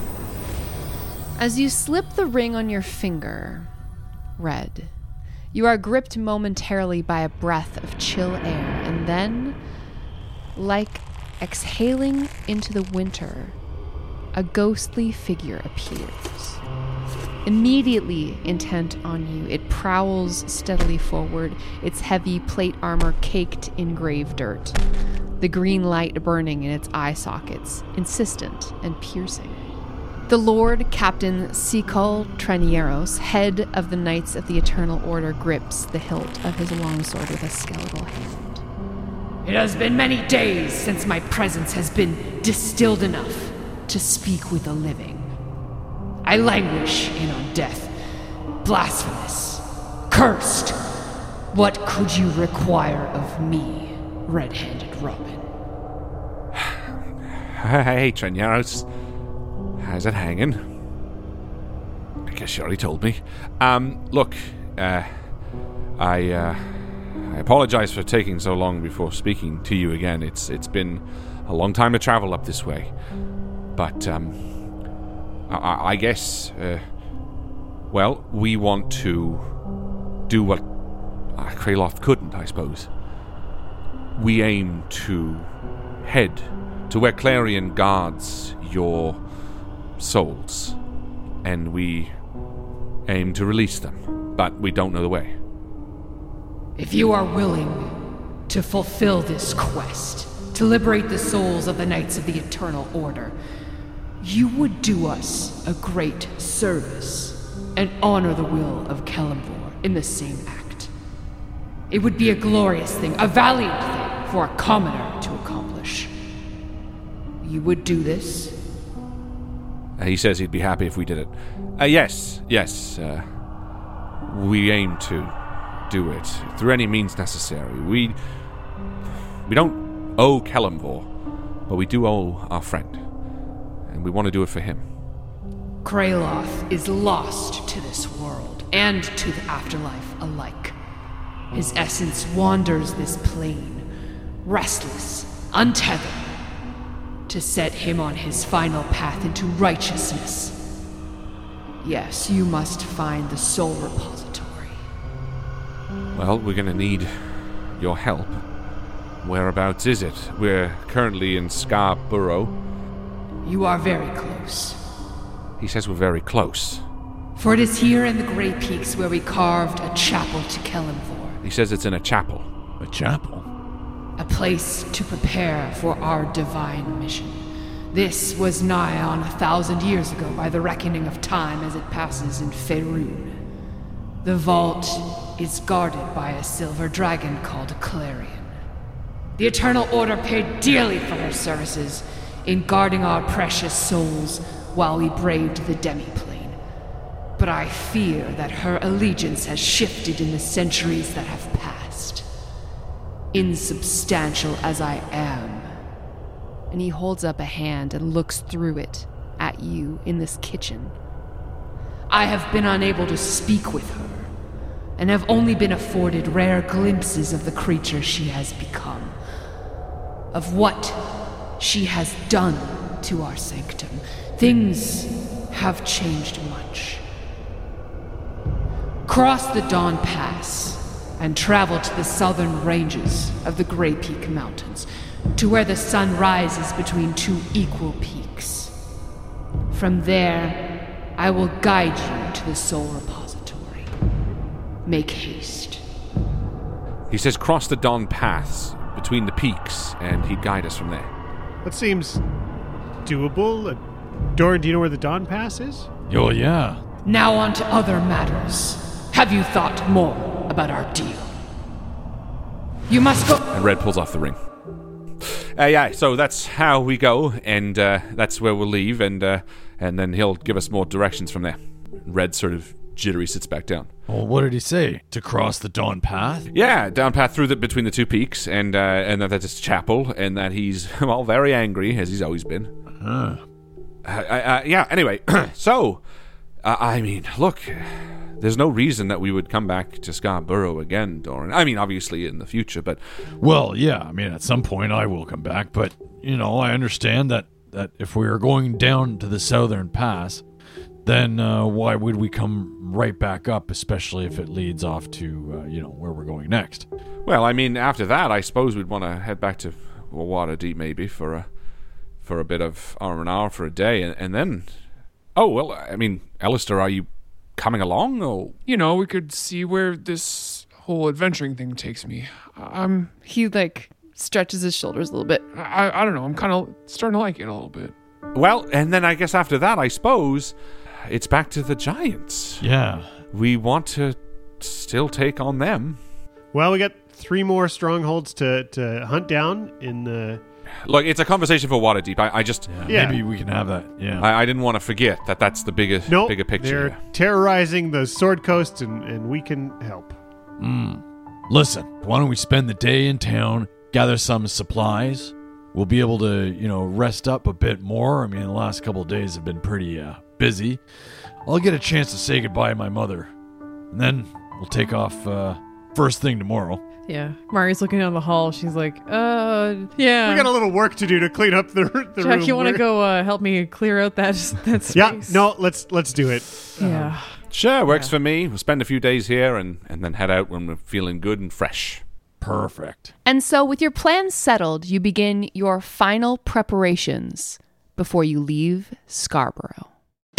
As you slip the ring on your finger, Red, you are gripped momentarily by a breath of chill air, and then, like exhaling into the winter, a ghostly figure appears. Immediately intent on you, it prowls steadily forward, its heavy plate armor caked in grave dirt, the green light burning in its eye sockets, insistent and piercing. The Lord Captain Sikol Trenieros, head of the Knights of the Eternal Order, grips the hilt of his longsword with a skeletal hand. It has been many days since my presence has been distilled enough to speak with the living. I languish in on death, blasphemous, cursed. What could you require of me, Red-Handed Robin? Hey, Trenieros. How's it hanging? I guess you already told me. Look, I apologize for taking so long before speaking to you again. It's been a long time to travel up this way. But, I guess, well, we want to do what Kraloth couldn't, I suppose. We aim to head to where Clarion guards your souls, and we aim to release them, but we don't know the way. If you are willing to fulfill this quest, to liberate the souls of the Knights of the Eternal Order, you would do us a great service and honor the will of Kelemvor in the same act. It would be a glorious thing, a valiant thing for a commoner to accomplish. You would do this? He says he'd be happy if we did it. Yes. We aim to do it through any means necessary. We don't owe Kelemvor, but we do owe our friend. And we want to do it for him. Kraloth is lost to this world and to the afterlife alike. His essence wanders this plane, restless, untethered, to set him on his final path into righteousness. Yes, you must find the soul repository. Well, we're going to need your help. Whereabouts is it? We're currently in Scarborough. You are very close. He says we're very close. For it is here in the Grey Peaks where we carved a chapel to Kelemvor. He says it's in a chapel. A chapel? A place to prepare for our divine mission. This was nigh on 1,000 years ago by the reckoning of time as it passes in Faerun. The vault is guarded by a silver dragon called Clarion. The Eternal Order paid dearly for her services in guarding our precious souls while we braved the demiplane. But I fear that her allegiance has shifted in the centuries that have passed. Insubstantial as I am. And he holds up a hand and looks through it at you in this kitchen. I have been unable to speak with her, and have only been afforded rare glimpses of the creature she has become. Of what she has done to our sanctum. Things have changed much. Cross the Dawn Pass and travel to the southern ranges of the Grey Peak Mountains, to where the sun rises between two equal peaks. From there, I will guide you to the Soul Repository. Make haste. He says cross the Dawn Paths between the peaks, and he'd guide us from there. That seems doable. Doran, do you know where the Dawn Pass is? Oh, yeah. Now on to other matters. Have you thought more about our deal? You must go... And Red pulls off the ring. Yeah, so that's how we go, and that's where we'll leave, and then he'll give us more directions from there. Red sort of jittery sits back down. Well, what did he say? To cross the Dawn Path? Yeah, down path through between the two peaks, and that that's chapel, and that he's, well, very angry, as he's always been. Yeah, anyway, so, I mean, look, there's no reason that we would come back to Scarborough again, Doran. I mean, obviously in the future, but... Well, yeah, I mean, at some point I will come back, but, you know, I understand that if we are going down to the Southern Pass, then why would we come right back up, especially if it leads off to, where we're going next? Well, I mean, after that, I suppose we'd want to head back to Waterdeep maybe for a bit of R&R for a day, and then... Oh, well, I mean, Alistair, are you coming along, or... You know, we could see where this whole adventuring thing takes me. He, stretches his shoulders a little bit. I don't know, I'm kind of starting to like it a little bit. Well, and then I guess after that, I suppose, it's back to the giants. Yeah. We want to still take on them. Well, we got 3 more strongholds to hunt down in the... Look, it's a conversation for Waterdeep. I just... Yeah. Maybe we can have that, yeah. I didn't want to forget that that's the bigger picture. They're terrorizing the Sword Coast, and we can help. Listen, why don't we spend the day in town, gather some supplies? We'll be able to, rest up a bit more. I mean, the last couple of days have been pretty busy. I'll get a chance to say goodbye to my mother. And then we'll take off first thing tomorrow. Yeah. Mari's looking down the hall. She's like, yeah. We got a little work to do to clean up the room. Jack, you want to go help me clear out that space? Yeah, no, let's do it. Yeah. Sure, works for me. We'll spend a few days here and then head out when we're feeling good and fresh. Perfect. And so with your plans settled, you begin your final preparations before you leave Scarborough.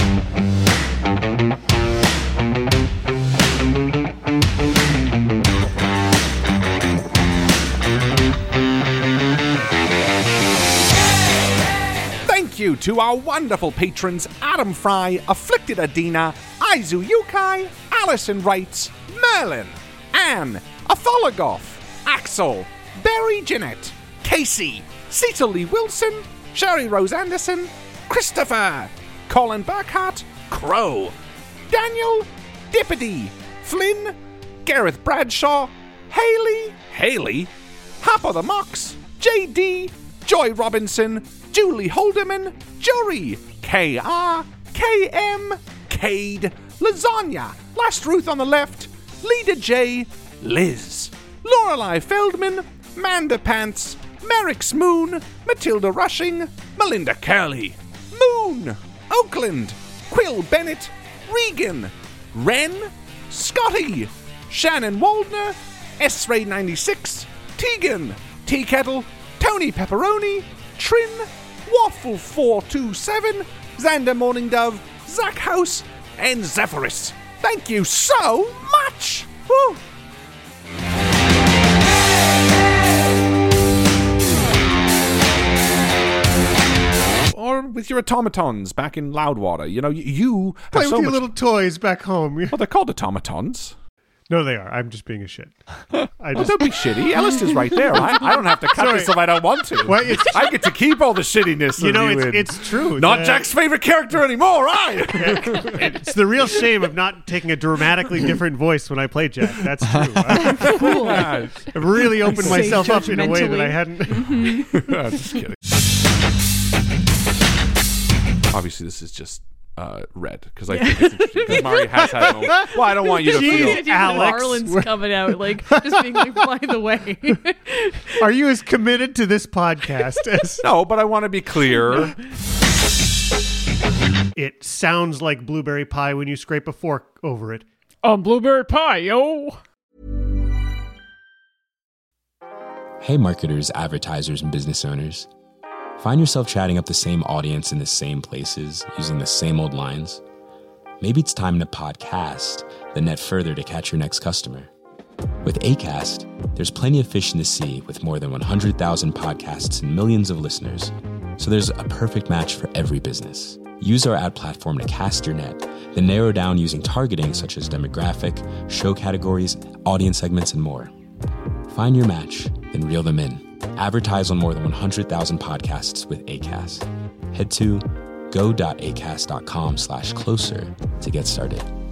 Thank you to our wonderful patrons Adam Fry, Afflicted Adina, Aizu Yukai, Alison Wrights, Merlin, Anne, Atholagoth, Axel, Barry Jeanette, Casey, Cecil Lee Wilson, Sherry Rose Anderson, Christopher, Colin Burkhart, Crow, Daniel, Dippity, Flynn, Gareth Bradshaw, Haley, Harper the Mox, JD, Joy Robinson, Julie Holderman, Jury, KR, KM, Cade, Lasagna, Last Ruth on the Left, Leader J, Liz, Lorelei Feldman, Manda Pants, Merrick Smoon, Matilda Rushing, Melinda Curley, Moon, Oakland, Quill Bennett, Regan, Wren, Scotty, Shannon Waldner, S-Ray 96, Tegan, Tea Kettle, Tony Pepperoni, Trin, Waffle 427, Xander Morning Dove, Zach House, and Zephyrus. Thank you so much! Woo! All with your automatons back in Loudwater. You know, you play have with your little toys back home. Well, they're called automatons. No, they are. I'm just being a shit. Don't be shitty. Alistair's right there. I don't have to cut this if I don't want to. Well, I get to keep all the shittiness. You know, it's true. Not Jack's favorite character anymore, It's the real shame of not taking a dramatically different voice when I play Jack. That's true. Cool. I've really opened myself up in a way that I hadn't. Just kidding. Obviously, this is just red because I think it's interesting. Because Mari has had no. Well, I don't want you to feel. Alex, Marlon's coming out just being like, by the way. Are you as committed to this podcast as? No, but I want to be clear. It sounds like blueberry pie when you scrape a fork over it. Blueberry pie, yo. Hey, marketers, advertisers, and business owners. Find yourself chatting up the same audience in the same places, using the same old lines? Maybe it's time to podcast the net further to catch your next customer. With Acast, there's plenty of fish in the sea with more than 100,000 podcasts and millions of listeners. So there's a perfect match for every business. Use our ad platform to cast your net, then narrow down using targeting such as demographic, show categories, audience segments, and more. Find your match, then reel them in. Advertise on more than 100,000 podcasts with Acast. Head to go.acast.com/closer to get started.